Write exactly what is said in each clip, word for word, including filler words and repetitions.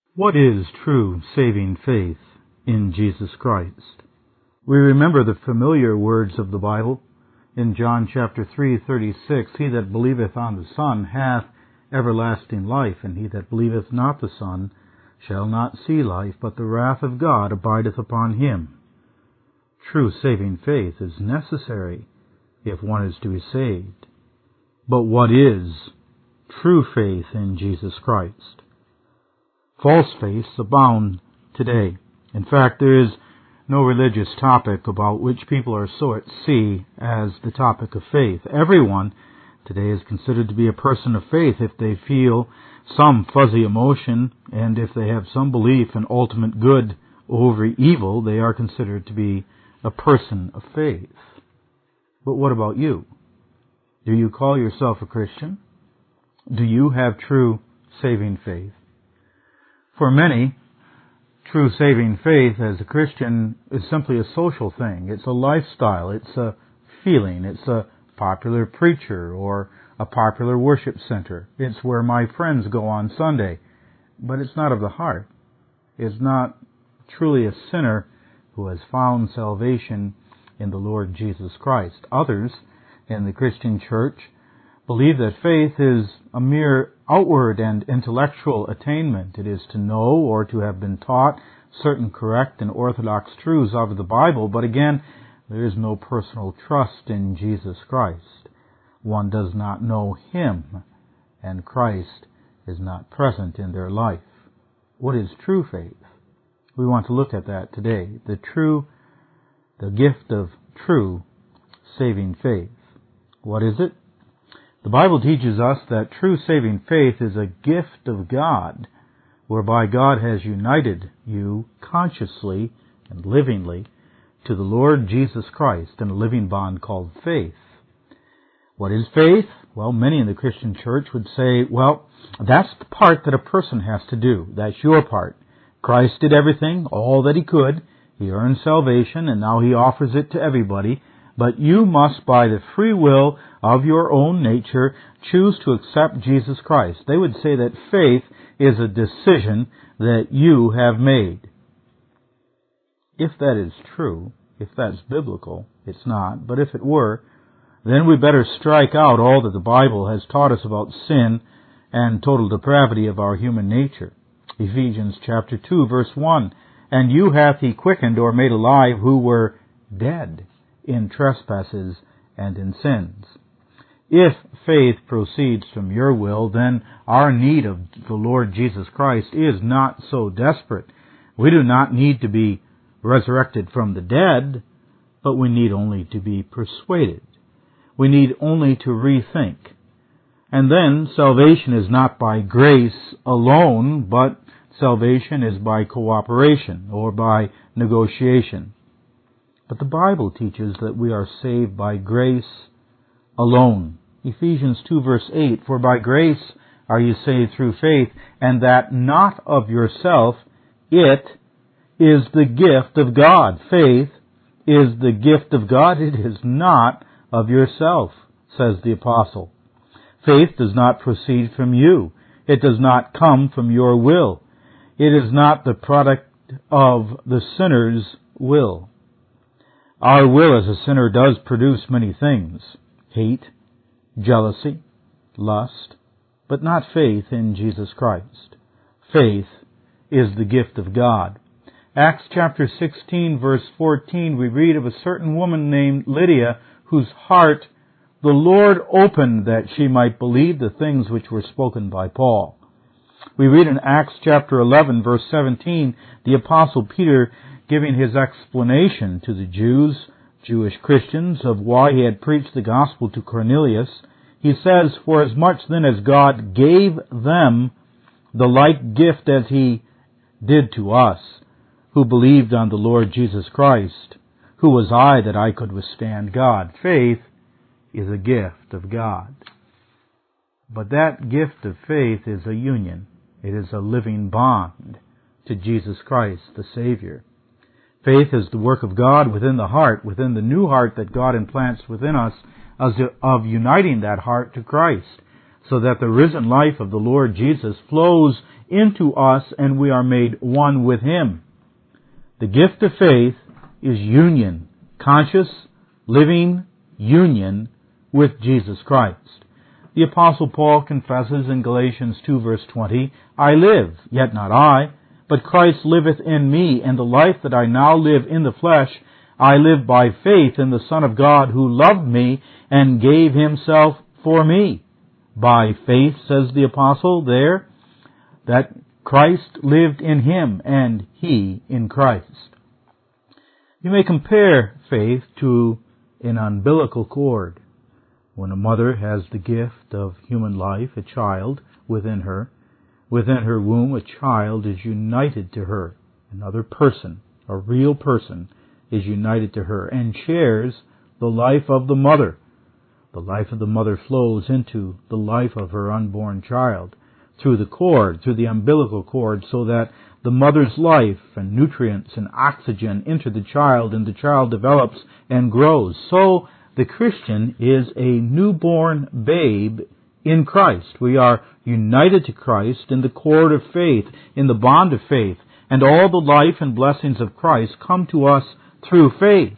What is true saving faith in Jesus Christ? We remember the familiar words of the Bible in John chapter three thirty-six, He that believeth on the Son hath everlasting life, and he that believeth not the Son shall not see life, but the wrath of God abideth upon him. True saving faith is necessary if one is to be saved. But what is true faith in Jesus Christ? False faiths abound today. In fact, there is no religious topic about which people are so at sea as the topic of faith. Everyone today is considered to be a person of faith if they feel some fuzzy emotion, and if they have some belief in ultimate good over evil, they are considered to be a person of faith. But what about you? Do you call yourself a Christian? Do you have true saving faith? For many, true saving faith as a Christian is simply a social thing. It's a lifestyle. It's a feeling. It's a popular preacher or a popular worship center. It's where my friends go on Sunday. But it's not of the heart. It's not truly a sinner who has found salvation in the Lord Jesus Christ. Others in the Christian church believe that faith is a mere outward and intellectual attainment. It is to know or to have been taught certain correct and orthodox truths of the Bible, but again, there is no personal trust in Jesus Christ. One does not know Him, and Christ is not present in their life. What is true faith? We want to look at that today. The true, the gift of true saving faith. What is it? The Bible teaches us that true saving faith is a gift of God, whereby God has united you consciously and livingly to the Lord Jesus Christ in a living bond called faith. What is faith? Well, many in the Christian church would say, well, that's the part that a person has to do. That's your part. Christ did everything, all that He could. He earned salvation, and now He offers it to everybody. But you must, by the free will of your own nature, choose to accept Jesus Christ. They would say that faith is a decision that you have made. If that is true, if that's biblical, it's not, but if it were, then we better strike out all that the Bible has taught us about sin and total depravity of our human nature. Ephesians chapter two, verse one, And you hath He quickened or made alive who were dead in trespasses and in sins. If faith proceeds from your will, then our need of the Lord Jesus Christ is not so desperate. We do not need to be resurrected from the dead, but we need only to be persuaded. We need only to rethink. And then salvation is not by grace alone, but salvation is by cooperation or by negotiation. But the Bible teaches that we are saved by grace alone. Ephesians two verse eight, For by grace are you saved through faith, and that not of yourself, it is the gift of God. Faith is the gift of God. It is not of yourself, says the apostle. Faith does not proceed from you. It does not come from your will. It is not the product of the sinner's will. Our will as a sinner does produce many things. Hate, jealousy, lust, but not faith in Jesus Christ. Faith is the gift of God. Acts chapter sixteen, verse fourteen, we read of a certain woman named Lydia, whose heart the Lord opened that she might believe the things which were spoken by Paul. We read in Acts chapter eleven, verse seventeen, the Apostle Peter giving his explanation to the Jews, Jewish Christians, of why he had preached the gospel to Cornelius. He says, For as much then as God gave them the like gift as He did to us, who believed on the Lord Jesus Christ, who was I that I could withstand God? Faith is a gift of God. But that gift of faith is a union. It is a living bond to Jesus Christ, the Savior. Faith is the work of God within the heart, within the new heart that God implants within us, as of uniting that heart to Christ. so that the risen life of the Lord Jesus flows into us and we are made one with Him. The gift of faith is union, conscious, living union with Jesus Christ. The Apostle Paul confesses in Galatians two verse twenty, I live, yet not I, but Christ liveth in me, and the life that I now live in the flesh, I live by faith in the Son of God who loved me and gave Himself for me. By faith, says the Apostle there, that Christ lived in him and he in Christ. You may compare faith to an umbilical cord. When a mother has the gift of human life, a child within her, within her womb, a child is united to her. Another person, a real person, is united to her and shares the life of the mother. The life of the mother flows into the life of her unborn child through the cord, through the umbilical cord, so that the mother's life and nutrients and oxygen enter the child, and the child develops and grows. So the Christian is a newborn babe in Christ. We are united to Christ in the cord of faith, in the bond of faith, and all the life and blessings of Christ come to us through faith.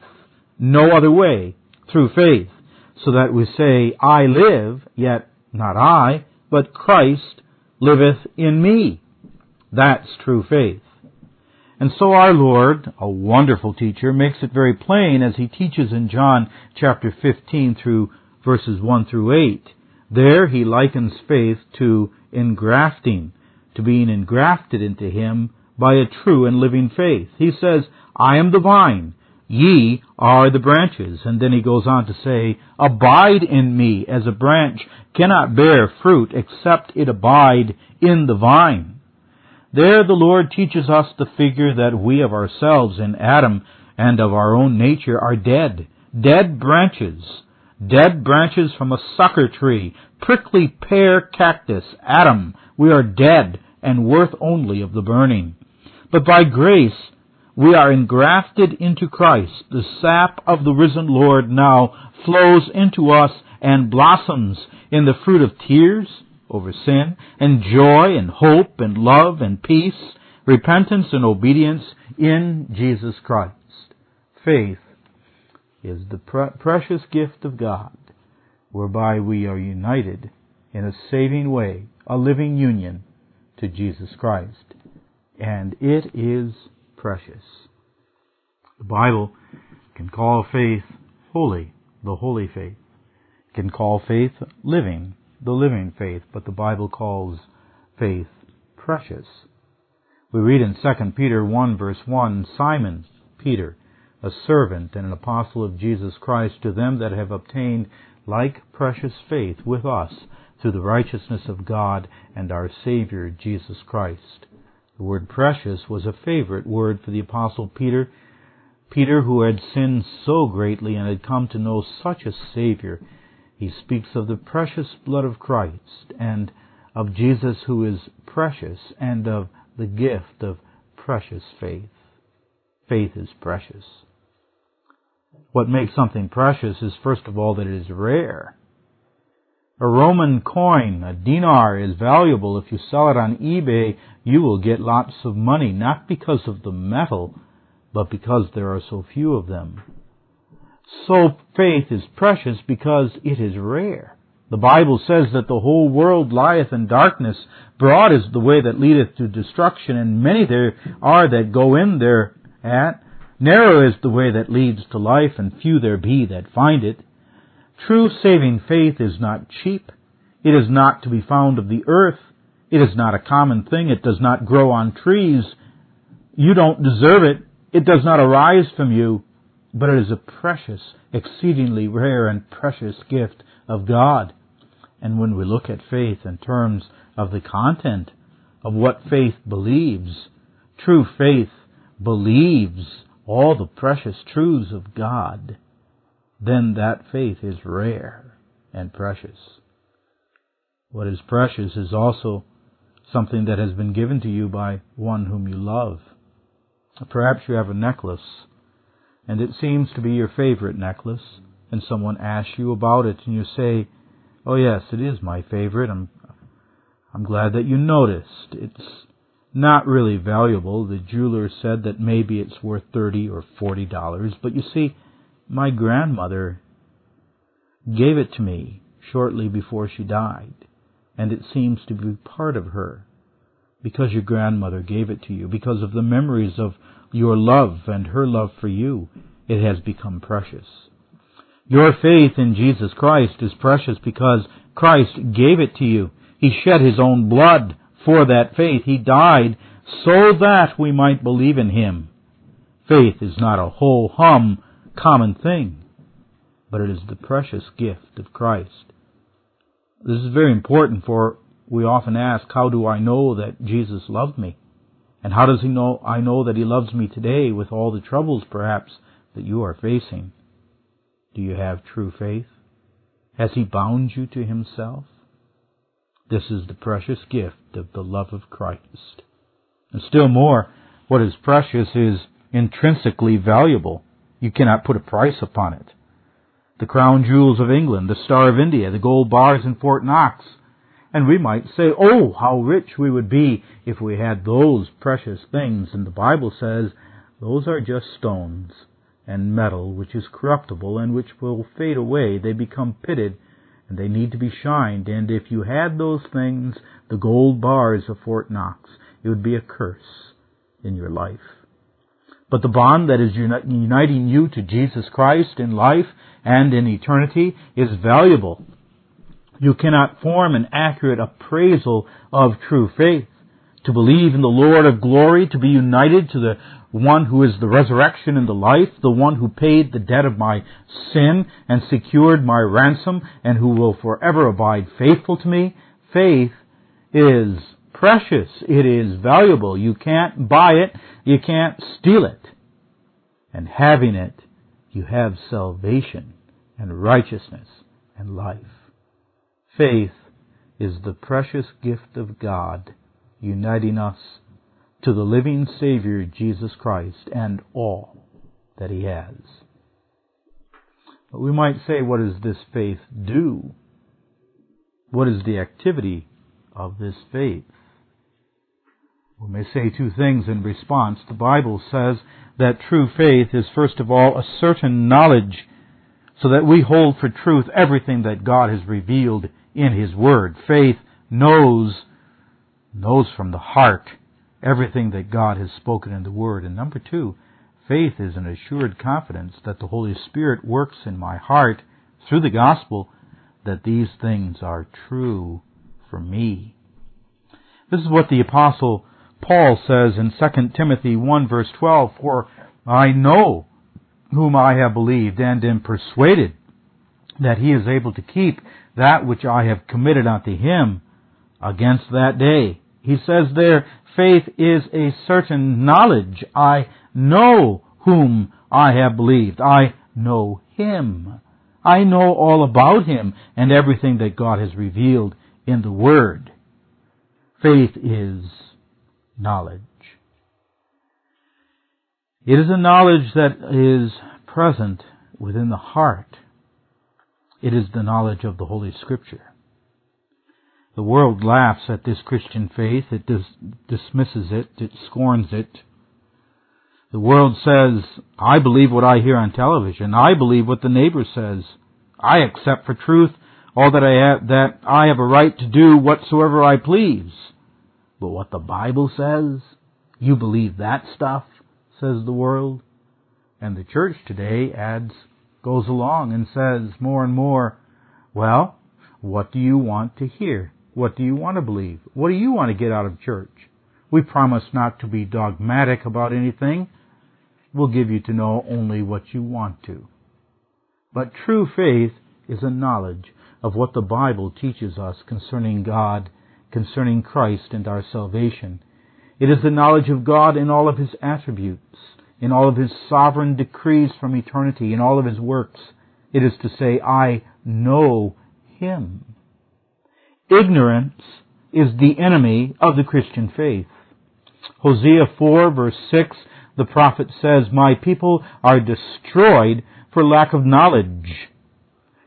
No other way, through faith. So that we say, I live, yet not I, but Christ liveth in me. That's true faith. And so our Lord, a wonderful teacher, makes it very plain as He teaches in John chapter fifteen through verses one through eight. There He likens faith to engrafting, to being engrafted into Him by a true and living faith. He says, I am the vine, ye are the branches. And then He goes on to say, abide in me, as a branch cannot bear fruit except it abide in the vine. There the Lord teaches us the figure that we of ourselves in Adam and of our own nature are dead. Dead branches. Dead branches from a sucker tree. Prickly pear cactus. Adam, we are dead and worth only of the burning. But by grace we are engrafted into Christ. The sap of the risen Lord now flows into us and blossoms in the fruit of tears over sin, and joy and hope and love and peace, repentance and obedience in Jesus Christ. Faith is the pre- precious gift of God, whereby we are united in a saving way, a living union to Jesus Christ. And it is precious. The Bible can call faith holy, the holy faith. It can call faith living, the living faith, but the Bible calls faith precious. We read in Second Peter one verse one, Simon Peter, a servant and an apostle of Jesus Christ, to them that have obtained like precious faith with us through the righteousness of God and our Savior Jesus Christ. The word precious was a favorite word for the apostle Peter. Peter, who had sinned so greatly and had come to know such a Savior, he speaks of the precious blood of Christ and of Jesus who is precious and of the gift of precious faith. Faith is precious. What makes something precious is, first of all, that it is rare. A Roman coin, a dinar, is valuable. If you sell it on eBay, you will get lots of money, not because of the metal, but because there are so few of them. So faith is precious because it is rare. The Bible says that the whole world lieth in darkness. Broad is the way that leadeth to destruction, and many there are that go in thereat. Narrow is the way that leads to life, and few there be that find it. True saving faith is not cheap. It is not to be found of the earth. It is not a common thing. It does not grow on trees. You don't deserve it. It does not arise from you. But it is a precious, exceedingly rare and precious gift of God. And when we look at faith in terms of the content of what faith believes, true faith believes all the precious truths of God, then that faith is rare and precious. What is precious is also something that has been given to you by one whom you love. Perhaps you have a necklace, and it seems to be your favorite necklace, and someone asks you about it, and you say, Oh yes, it is my favorite. I'm, I'm glad that you noticed. It's not really valuable. The jeweler said that maybe it's worth thirty or forty dollars. But you see, my grandmother gave it to me shortly before she died, and it seems to be part of her. Because your grandmother gave it to you, because of the memories of your love and her love for you, it has become precious. Your faith in Jesus Christ is precious because Christ gave it to you. He shed His own blood for that faith. He died so that we might believe in Him. Faith is not a ho-hum common thing, but it is the precious gift of Christ. This is very important, for we often ask, how do I know that Jesus loved me? And how does He know I know that He loves me today with all the troubles perhaps that you are facing? Do you have true faith? Has He bound you to Himself? This is the precious gift of the love of Christ. And still more, what is precious is intrinsically valuable. You cannot put a price upon it. The crown jewels of England, the Star of India, the gold bars in Fort Knox. And we might say, oh, how rich we would be if we had those precious things. And the Bible says those are just stones and metal, which is corruptible and which will fade away. They become pitted and they need to be shined. And if you had those things, the gold bars of Fort Knox, it would be a curse in your life. But the bond that is uniting you to Jesus Christ in life and in eternity is valuable. You cannot form an accurate appraisal of true faith. To believe in the Lord of glory, to be united to the one who is the resurrection and the life, the one who paid the debt of my sin and secured my ransom, and who will forever abide faithful to me, faith is precious. It is valuable. You can't buy it. You can't steal it. And having it, you have salvation and righteousness and life. Faith is the precious gift of God, uniting us to the living Savior, Jesus Christ, and all that He has. But we might say, what does this faith do? What is the activity of this faith? We may say two things in response. The Bible says that true faith is, first of all, a certain knowledge, so that we hold for truth everything that God has revealed in His Word. Faith knows, knows from the heart everything that God has spoken in the Word. And number two, faith is an assured confidence that the Holy Spirit works in my heart through the gospel, that these things are true for me. This is what the Apostle Paul says in Second Timothy one verse twelve, for I know whom I have believed, and am persuaded that He is able to keep that which I have committed unto Him against that day. He says there, faith is a certain knowledge. I know whom I have believed. I know Him. I know all about Him and everything that God has revealed in the Word. Faith is knowledge. It is a knowledge that is present within the heart. It is the knowledge of the Holy Scripture. The world laughs at this Christian faith. It dis- dismisses it. It scorns it. The world says, I believe what I hear on television. I believe what the neighbor says. I accept for truth all that I have, that I have a right to do whatsoever I please. But what the Bible says, you believe that stuff, says the world. And the church today adds, goes along and says more and more, well, what do you want to hear? What do you want to believe? What do you want to get out of church? We promise not to be dogmatic about anything. We'll give you to know only what you want to. But true faith is a knowledge of what the Bible teaches us concerning God, concerning Christ and our salvation. It is the knowledge of God in all of His attributes, in all of His sovereign decrees from eternity, in all of His works. It is to say, I know Him. Ignorance is the enemy of the Christian faith. Hosea four verse six, the prophet says, my people are destroyed for lack of knowledge.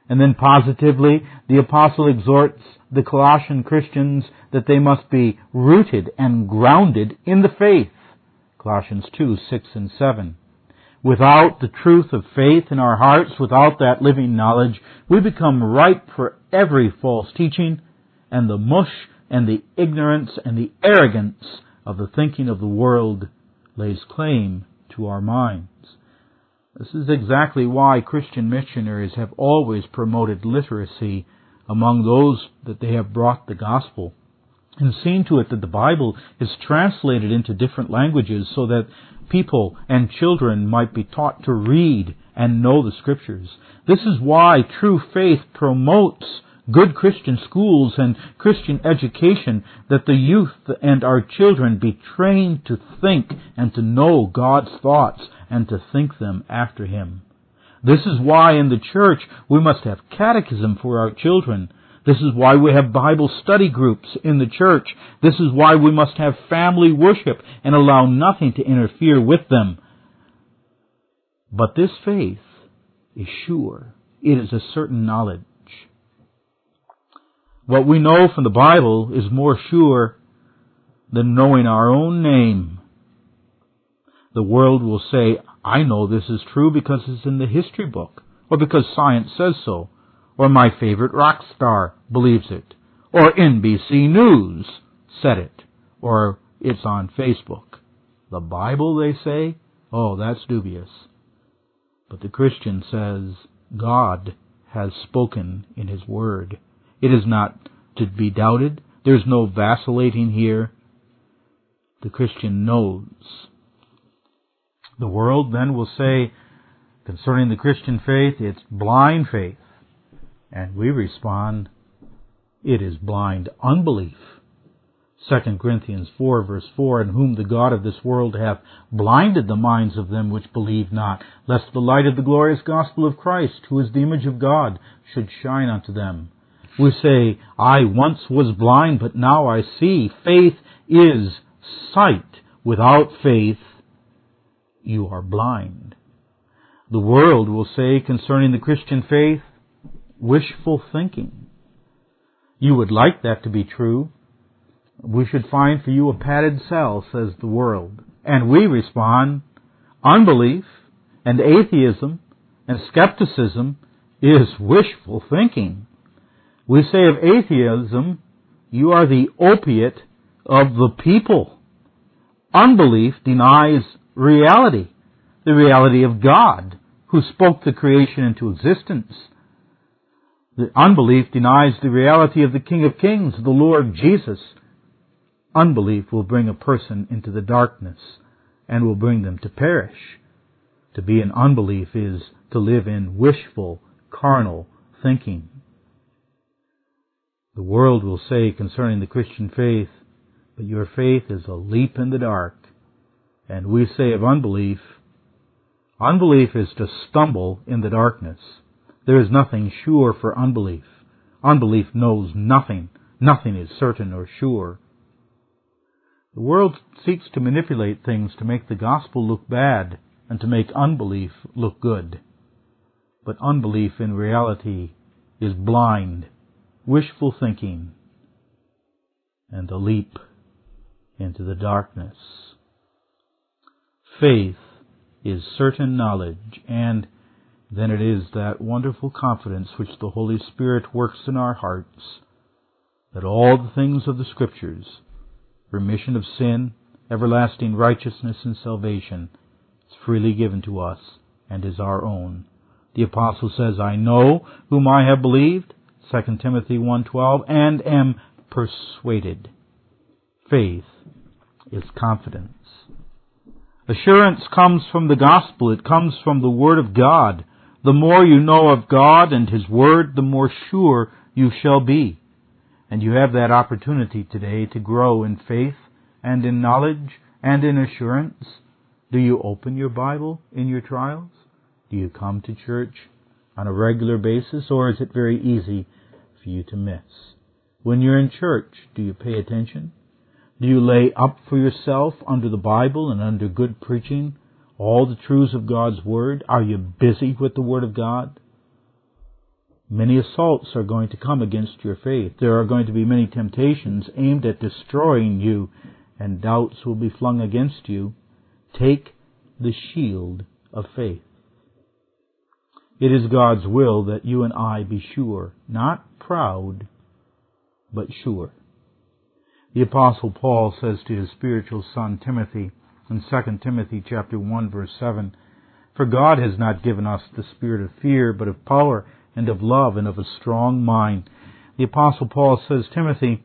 And then positively, the apostle exhorts the Colossian Christians that they must be rooted and grounded in the faith. Colossians two, six and seven. Without the truth of faith in our hearts, without that living knowledge, we become ripe for every false teaching, and the mush and the ignorance and the arrogance of the thinking of the world lays claim to our minds. This is exactly why Christian missionaries have always promoted literacy among those that they have brought the gospel, and seen to it that the Bible is translated into different languages so that people and children might be taught to read and know the Scriptures. This is why true faith promotes good Christian schools and Christian education, that the youth and our children be trained to think and to know God's thoughts and to think them after Him. This is why in the church we must have catechism for our children. This is why we have Bible study groups in the church. This is why we must have family worship and allow nothing to interfere with them. But this faith is sure. It is a certain knowledge. What we know from the Bible is more sure than knowing our own name. The world will say, I know this is true because it's in the history book, or because science says so, or my favorite rock star believes it, or N B C News said it, or it's on Facebook. The Bible, they say? Oh, that's dubious. But the Christian says, God has spoken in His Word. It is not to be doubted. There's no vacillating here. The Christian knows. The world then will say, concerning the Christian faith, it's blind faith. And we respond, it is blind unbelief. Second Corinthians four, verse four, in whom the God of this world hath blinded the minds of them which believe not, lest the light of the glorious gospel of Christ, who is the image of God, should shine unto them. We say, I once was blind, but now I see. Faith is sight. Without faith, you are blind. The world will say concerning the Christian faith, wishful thinking. You would like that to be true. We should find for you a padded cell, says the world. And we respond, unbelief and atheism and skepticism is wishful thinking. We say of atheism, you are the opiate of the people. Unbelief denies reality, the reality of God, who spoke the creation into existence. The unbelief denies the reality of the King of Kings, the Lord Jesus. Unbelief will bring a person into the darkness and will bring them to perish. To be in unbelief is to live in wishful, carnal thinking. The world will say concerning the Christian faith, but your faith is a leap in the dark. And we say of unbelief, unbelief is to stumble in the darkness. There is nothing sure for unbelief. Unbelief knows nothing. Nothing is certain or sure. The world seeks to manipulate things to make the gospel look bad and to make unbelief look good. But unbelief in reality is blind, wishful thinking, and a leap into the darkness. Faith is certain knowledge, and then it is that wonderful confidence which the Holy Spirit works in our hearts, that all the things of the Scriptures, remission of sin, everlasting righteousness and salvation, is freely given to us and is our own. The apostle says, I know whom I have believed, Second Timothy one twelve, and am persuaded. Faith is confidence. Assurance comes from the gospel. It comes from the Word of God. The more you know of God and His Word, the more sure you shall be. And you have that opportunity today to grow in faith and in knowledge and in assurance. Do you open your Bible in your trials? Do you come to church on a regular basis, or is it very easy for you to miss? When you're in church, do you pay attention? Do you lay up for yourself under the Bible and under good preaching all the truths of God's Word? Are you busy with the Word of God? Many assaults are going to come against your faith. There are going to be many temptations aimed at destroying you, and doubts will be flung against you. Take the shield of faith. It is God's will that you and I be sure, not proud, but sure. The Apostle Paul says to his spiritual son Timothy in Second Timothy chapter one, verse seven, "For God has not given us the spirit of fear, but of power and of love and of a strong mind." The Apostle Paul says, Timothy,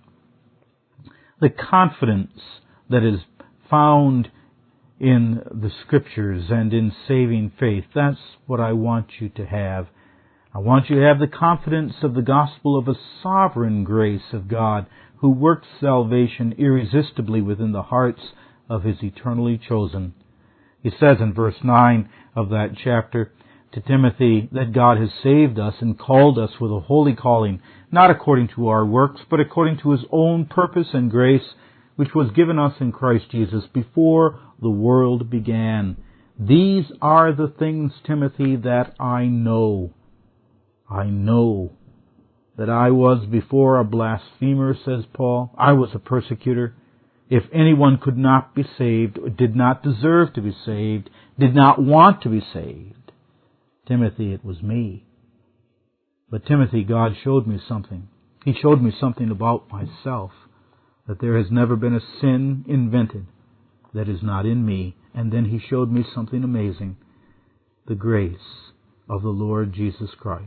the confidence that is found in the Scriptures and in saving faith, that's what I want you to have. I want you to have the confidence of the gospel of a sovereign grace of God who works salvation irresistibly within the hearts of His eternally chosen. He says in verse nine of that chapter to Timothy that God has saved us and called us with a holy calling, not according to our works, but according to His own purpose and grace, which was given us in Christ Jesus before the world began. These are the things, Timothy, that I know. I know that I was before a blasphemer, says Paul. I was a persecutor. If anyone could not be saved, or did not deserve to be saved, did not want to be saved, Timothy, it was me. But Timothy, God showed me something. He showed me something about myself, that there has never been a sin invented that is not in me. And then He showed me something amazing, the grace of the Lord Jesus Christ.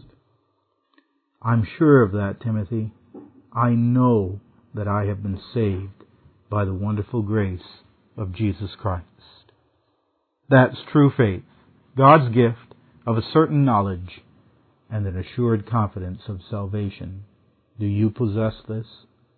I'm sure of that, Timothy. I know that I have been saved by the wonderful grace of Jesus Christ. That's true faith, God's gift of a certain knowledge and an assured confidence of salvation. Do you possess this?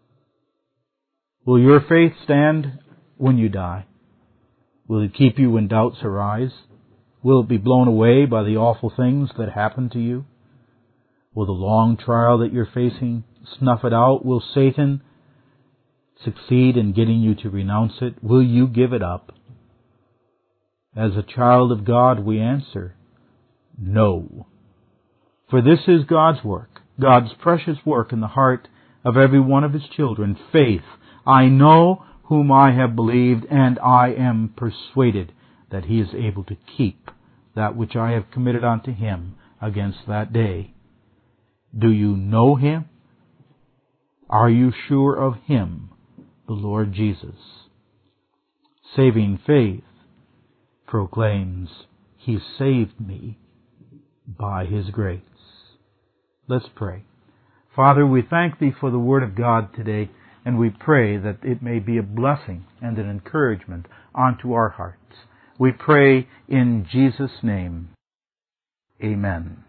Will your faith stand when you die? Will it keep you when doubts arise? Will it be blown away by the awful things that happen to you? Will the long trial that you're facing snuff it out? Will Satan succeed in getting you to renounce it? Will you give it up? As a child of God, we answer, no. For this is God's work, God's precious work in the heart of every one of His children, faith. I know whom I have believed, and I am persuaded that He is able to keep that which I have committed unto Him against that day. Do you know Him? Are you sure of Him, the Lord Jesus? Saving faith proclaims, He saved me by His grace. Let's pray. Father, we thank Thee for the Word of God today, and we pray that it may be a blessing and an encouragement unto our hearts. We pray in Jesus' name. Amen.